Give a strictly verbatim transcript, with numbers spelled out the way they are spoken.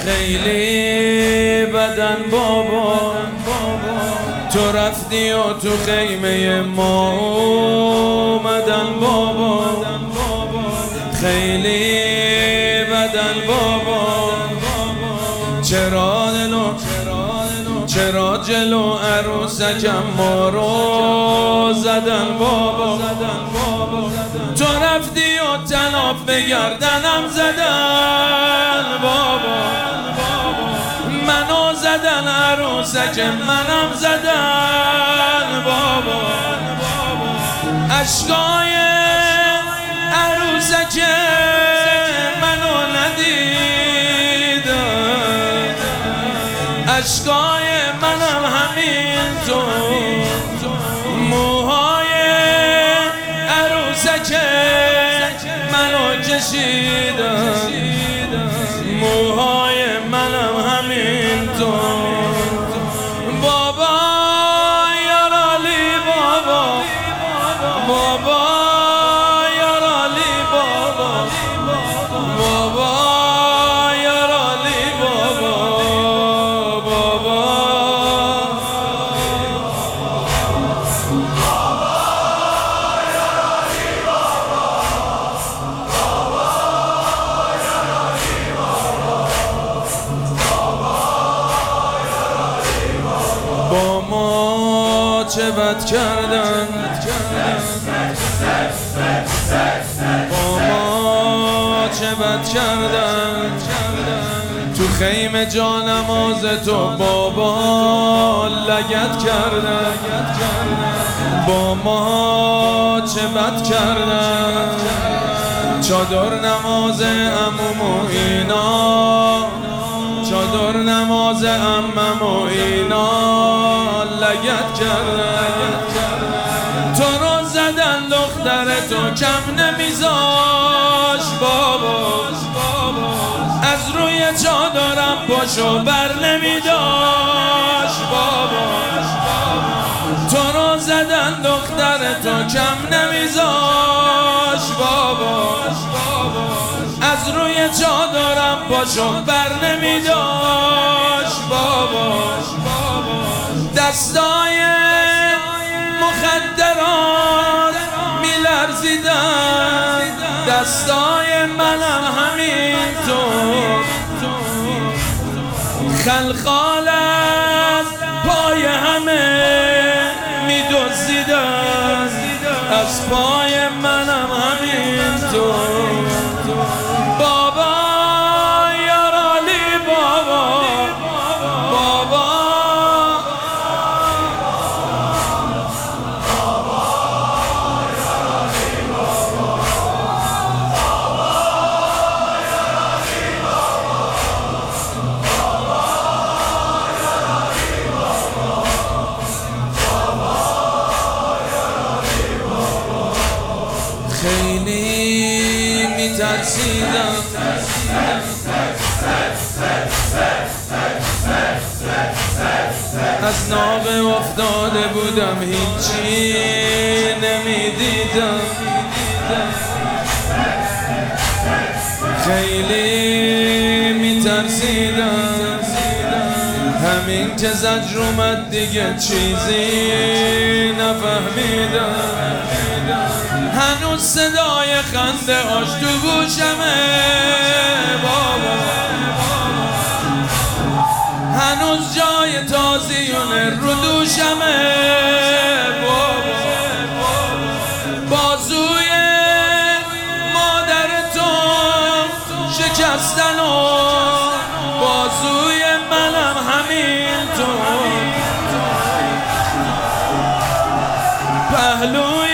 خیلی بدن بابا تو رفتی و تو خیمه ما اومدن بابا خیلی بدن بابا چرا دلو چرا جلو عروسکم ما رو زدن بابا تو رفتی و تناف به گردنم زدن بابا منو زدن عروسک منم زدن بابا اشکای عروسک منو ندیدن اشکای منم همینطور موهای عروسک منو کشیدن موهای منم همینطور بابا یارالی بابا بابا یارالی بابا بابا یارالی بابا بابا با ما چه بد کردن با ما چه بد کردن تو خیمه جانماز تو بابا لگد کردن با ما چه بد کردن چادر نماز عموم و اینا چادر نماز عمم و اینا لگد کردن تو رو زدن دختر تو کم نمیذاش بابا از روی چادرم پاشو بر نمیداش بابا تو رو زدن دختر تو کم نمیذاش بابا از روی چادرم پاشو بر نمیداش بابا دستای مخدرات میلرزیدن دستای منم همینطور خلخال از پای همه میدزدیدن از پای منم همینطور بابا یارالی بابا بابا خیلی میترسیدم از ناب افتاده بودم هیچی نمیدیدم خیلی میترسیدم همین که زجر اومد دیگه چیزی نفهمیدم هنوز صدای خنده هاش تو گوشمه بابا هنوز جای تازیونه رو دوشمه بابا بازوی مادر تو شکستن و بازوی منم همینطور پهلوی